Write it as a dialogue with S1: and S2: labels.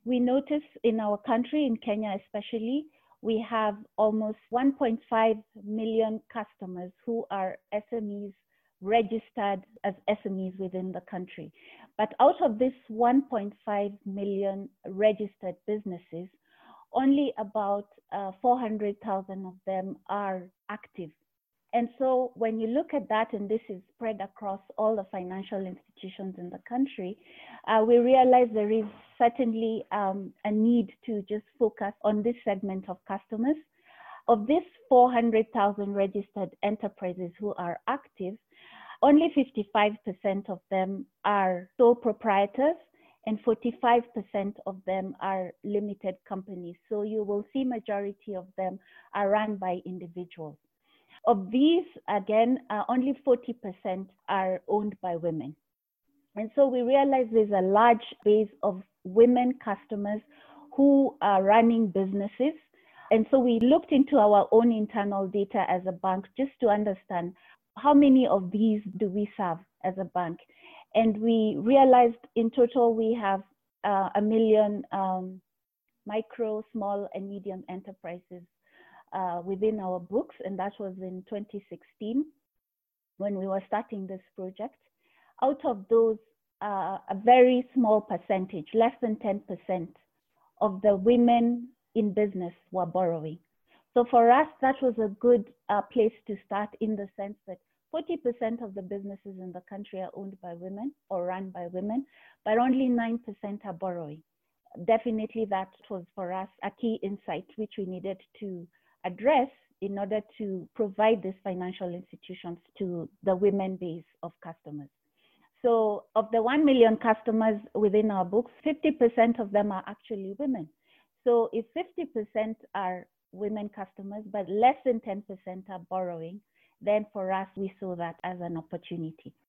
S1: We notice in our country, in Kenya especially, we have almost 1.5 million customers who are SMEs registered as SMEs within the country. But out of this 1.5 million registered businesses, only about 400,000 of them are active. And so when you look at that, and this is spread across all the financial institutions in the country, we realize there is certainly a need to just focus on this segment of customers. Of this 400,000 registered enterprises who are active, only 55% of them are sole proprietors and 45% of them are limited companies. So you will see majority of them are run by individuals. Of these, again, only 40% are owned by women. And so we realize there's a large base of women customers who are running businesses. And so we looked into our own internal data as a bank just to understand how many of these do we serve as a bank. And we realized in total we have 1 million micro, small, and medium enterprises within our books, and that was in 2016 when we were starting this project. Out of those, a very small percentage, less than 10% of the women in business were borrowing. So for us, that was a good place to start, in the sense that 40% of the businesses in the country are owned by women or run by women, but only 9% are borrowing. Definitely that was for us a key insight which we needed to address in order to provide these financial institutions to the women base of customers. So of the 1 million customers within our books, 50% of them are actually women. So if 50% are women customers, but less than 10% are borrowing, then for us, we saw that as an opportunity.